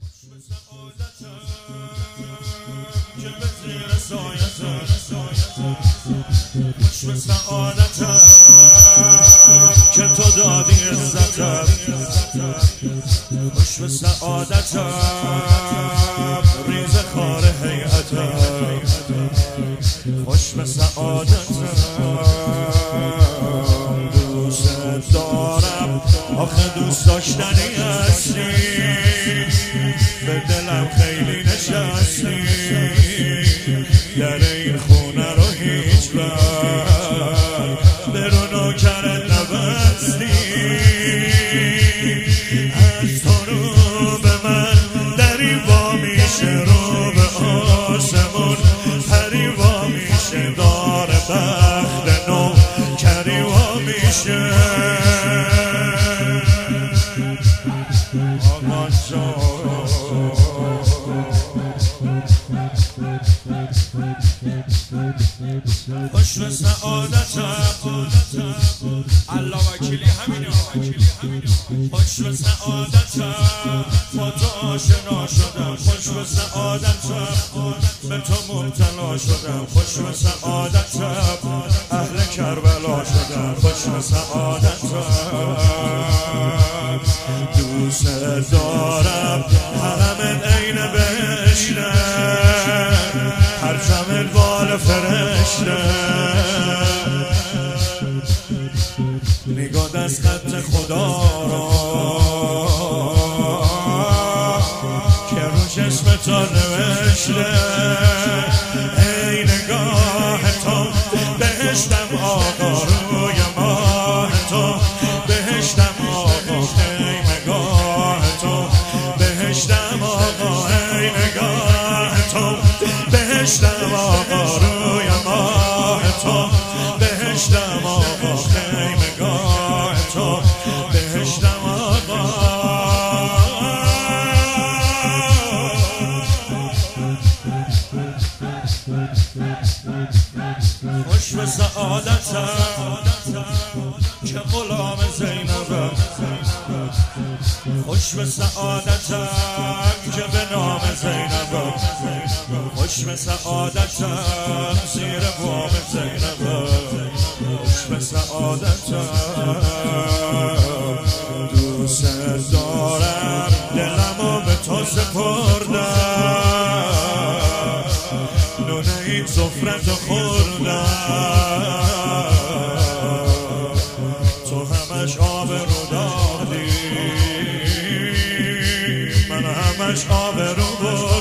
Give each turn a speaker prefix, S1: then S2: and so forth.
S1: که به زیر سایتم خوش به سعادتم که تو دادی عزتم خوش به سعادتم ریز خار هیئتم خوش به سعادتم دوست دارم آخه دوست داشتنی هستی به دلم خیلی نشستی در این خونه رو هیچ وقت به رو نوکرت نبستی از تو رو به من دری وا میشه رو به آسمون پری وا میشه دار بخت نو کری وا میشه آقا جان خوش به سعادتم الله وکیلی همینه خوش به سعادتم با تو آشنا شدم خوش به سعادتم به تو مبتلا شدم خوش به سعادتم اهل کربلا شدم خوش به سعادتم دوست دارم حرم عین بهشته پرچم بال فرشته نگاه دست خط خدا را که رو چشم تو نوشته ای نگاه تو بهشتم آقا روی ماه تو بهشتم آقا ای نگاه تو بهشتم آقا ای نگاه تو بهشتم آقا روی ماه تو بهشتم آقا خیمگاه تو بهشتم آقا خوش به سعادتم که غلام زینبم خوش به سعادتم که به نام زینبم خوش به سعادتم زیر بام زینبم خوش به سعادتم دوست دارم دلمو به تو سپردم نونه این سفرت خوردم تو همش آب رو دادی من همش آب رو